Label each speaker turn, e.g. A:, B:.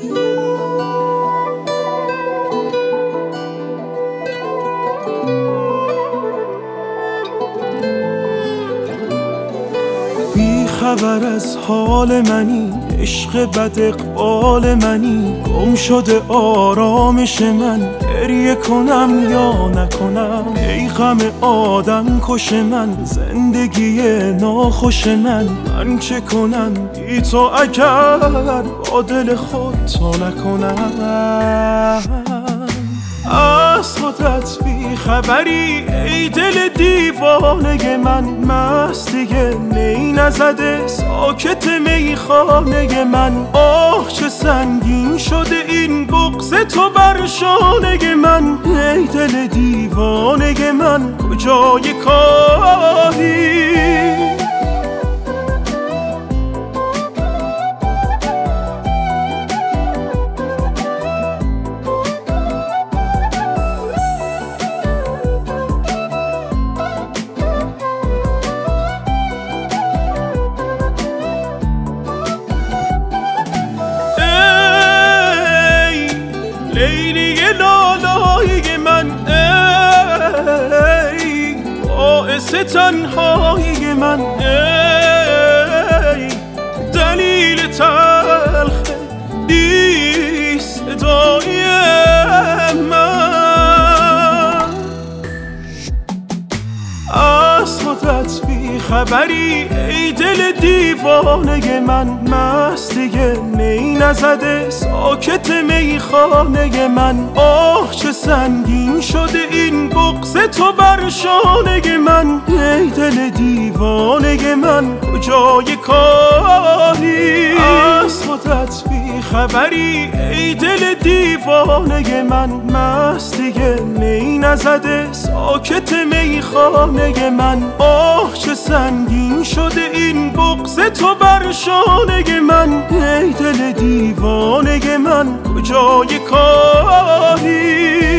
A: خبر از حال منی، عشق بد اقبال منی، گم شده آرامش من، گریه کنم یا نکنم. ای غم آدم کش من، زندگی ناخوش من چه کنم بی تو اگر با دل خود تو نکنم. از خودت بی خبری ای دل دیوانه من، مستی می نزده ساکت میخانه من. آه چه سنگین شده این بغض تو بر شانه من. ای دل دیوانه من کجای کاری؟ لیلی لالایی من، ای باعث تنهایی من، ای دلیل تلخ بی صدای من. از خودت بی خبری ای دل دیوانه من، مستی می نزده ساکت میخانه من. آه چه سنگین شده این بغض تو بر شانه من. ای دل دیوانه من کجای کاری؟ از خودت بی خبری ای دل دیوانه من، مستی می نزده ساکت میخانه من. آه چه سنگین شده این بغض تو بر شانه من. ای دل دیوانه من کجای کاری؟